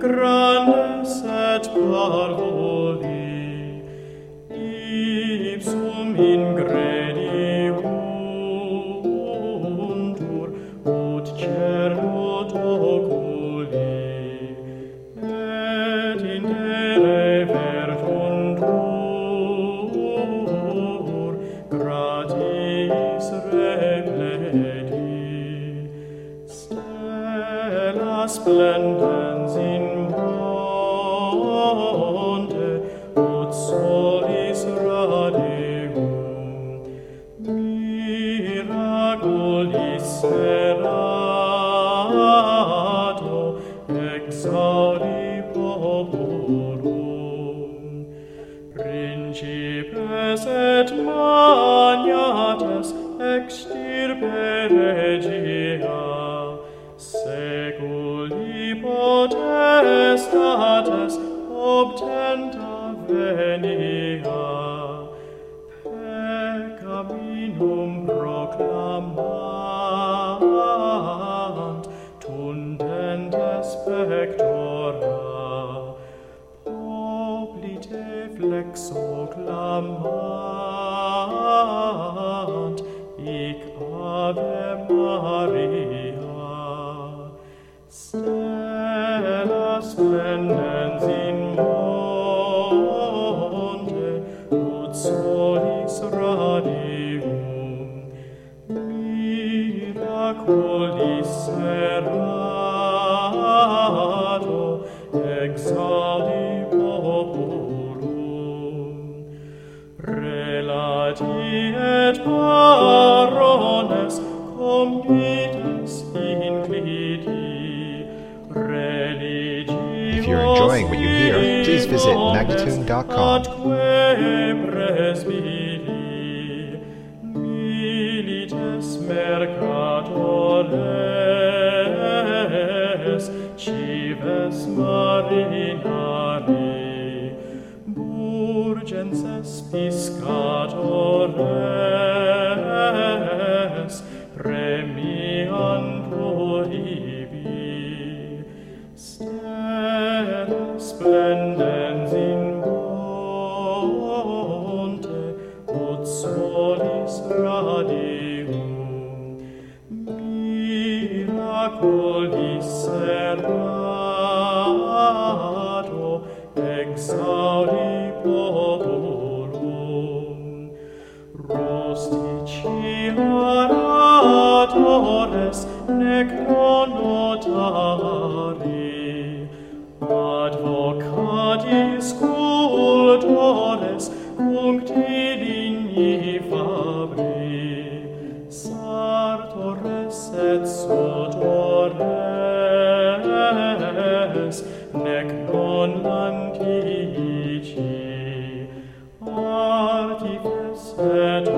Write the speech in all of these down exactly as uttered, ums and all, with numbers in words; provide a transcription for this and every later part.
grandes et parvoli, ipsum ingrediuntur, ut cernut oculi, et intere vertuntur, gratis repleti. Stella splendens in monte, ut solis radium, miraculis serato, exaudi populum. Principes et magnates extirpe regia, seculi potestates obtenta venia, peccaminum proclamant, tundentes pectora, poplite flexo clamant, hic Ave Maria. Stella splendens in monte, ut solis radium, miraculis serato, exaudi populum. Relati et parones comdites incliti, If you're enjoying what you hear, please visit magnatune dot com. Milites mercatores, cives marinari, burgenses piscatores, premiantur ibi. Stella splendens in monte, ut solis radium, miraculis serato, exaudi populum. Rosticiaratores nec non notari, advocatis cultores cuncti ligni fabri, sartores et sutores, nec non lantici, artifices et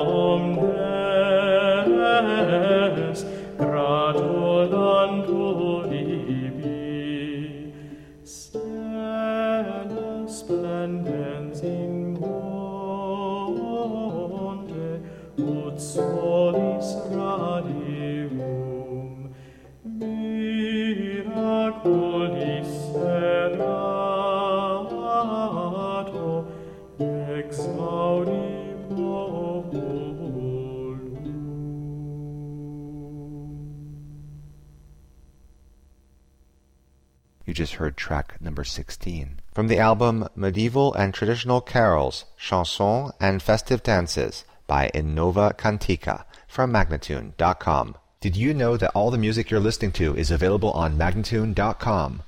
omnes, gratulantur ibi. Stella splendens in monte, ut solis radium, miraculis serato, exaudi populum. You just heard track number sixteen from the album Medieval and Traditional Carols, Chansons and Festive Dances by Innova Cantica from magnatune dot com. Did you know that all the music you're listening to is available on magnatune dot com?